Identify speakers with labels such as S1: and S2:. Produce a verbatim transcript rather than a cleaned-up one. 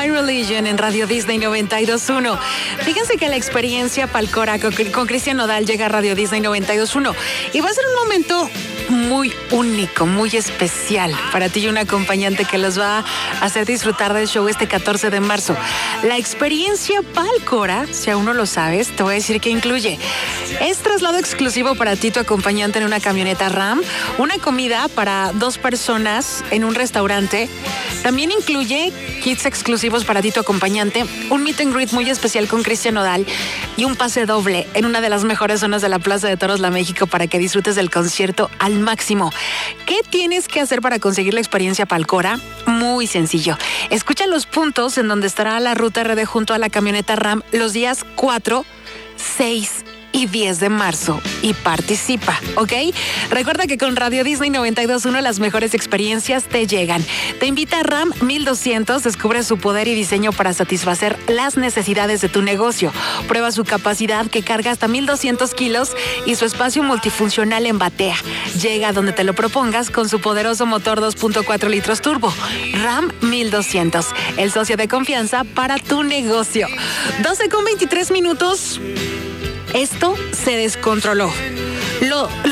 S1: My Religion en Radio Disney noventa y dos punto uno. Fíjense que la experiencia Palcora con, con Cristian Nodal llega a Radio Disney noventa y dos punto uno y va a ser un momento muy único, muy especial para ti y un acompañante que los va a hacer disfrutar del show este catorce de marzo. La experiencia Palcora, si aún no lo sabes, te voy a decir que incluye es traslado exclusivo para ti, tu acompañante en una camioneta RAM, una comida para dos personas en un restaurante. También incluye kits exclusivos para ti, tu acompañante, un meet and greet muy especial con Cristian Nodal y un pase doble en una de las mejores zonas de la Plaza de Toros La México para que disfrutes del concierto al máximo. ¿Qué tienes que hacer para conseguir la experiencia Palcora? Muy sencillo. Escucha los puntos en donde estará la ruta R D junto a la camioneta RAM los días cuatro, seis y diez de marzo y participa, ¿ok? Recuerda que con Radio Disney noventa y dos punto uno las mejores experiencias te llegan. Te invita a RAM mil doscientos, descubre su poder y diseño para satisfacer las necesidades de tu negocio. Prueba su capacidad que carga hasta mil doscientos kilos y su espacio multifuncional en batea. Llega donde te lo propongas con su poderoso motor dos punto cuatro litros turbo. RAM mil doscientos, el socio de confianza para tu negocio. doce con veintitrés minutos. Esto se descontroló. Lo